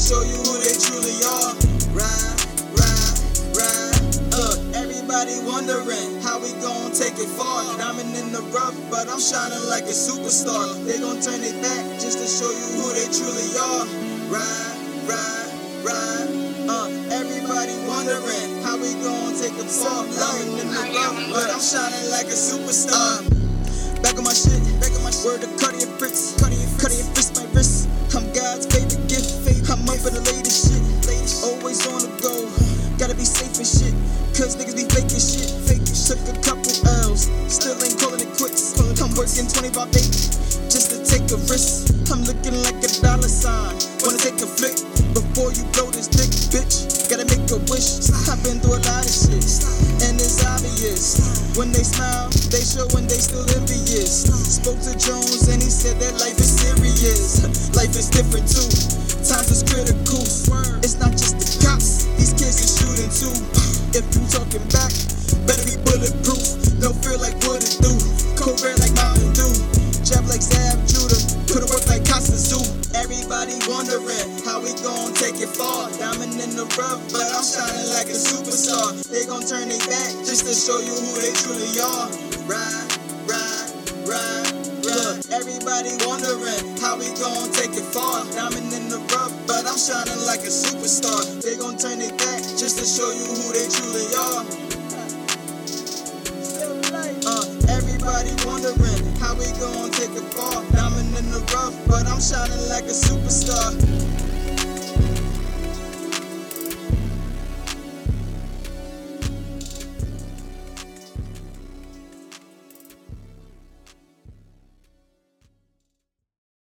show you who they truly are. Ride, ride, ride. Everybody wondering how we gon' take it far. Diamond in the rough, but I'm shining like a superstar. They gon' turn it back just to show you who they truly are. Ride, ride, ride. Everybody wondering how we gon' take it far. Diamond in the rough, but I'm shining like a superstar. Back on my shit, word to Cartier Fritz. Cartier Fritz my wrist. I'm God's favorite gift. I'm up for the latest shit. Always on the go. Gotta be safe and shit. Cause niggas be faking shit. Took a couple L's. Still ain't calling it quits. I'm working 25/8 just to take a risk. I'm looking like a dollar sign. Wanna take a flick before you blow this dick, bitch. Gotta make a wish. I've been through a lot of shit, and it's obvious. When they smile, they show when they still envious. Spoke to Jones and he said that life is serious. Life is different too. Times is critical. It's not just the cops. These kids are shooting too. If you talking back, better be bulletproof. Don't feel like what it do. Cold red like Mountain Dew. Jab like Zab Judah. Could've worked like Costa Zoo. Everybody wondering how we gon' take it far. Diamond in the rough, but I'm shining like a superstar. They gon' turn it back just to show you who they truly are. Ride, ride, ride, ride. Everybody wondering how we gon' take it far. Diamond in the rough, but I'm shining like a superstar. They gon' turn it back just to show you who they truly are. Everybody wondering how we gon' take it far. Diamond in the rough, but I'm shining like a superstar.